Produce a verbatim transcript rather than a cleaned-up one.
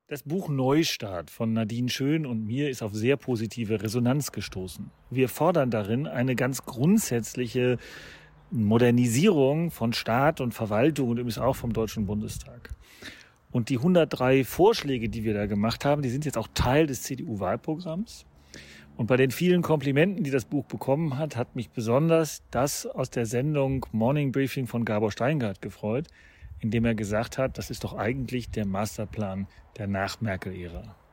Das Buch Neustart von Nadine Schön und mir ist auf sehr positive Resonanz gestoßen. Wir fordern darin eine ganz grundsätzliche Modernisierung von Staat und Verwaltung und übrigens auch vom Deutschen Bundestag. Und die hundertdrei Vorschläge, die wir da gemacht haben, die sind jetzt auch Teil des C D U-Wahlprogramms. Und bei den vielen Komplimenten, die das Buch bekommen hat, hat mich besonders das aus der Sendung Morning Briefing von Gabor Steingart gefreut, indem er gesagt hat, das ist doch eigentlich der Masterplan der Nach-Merkel-Ära.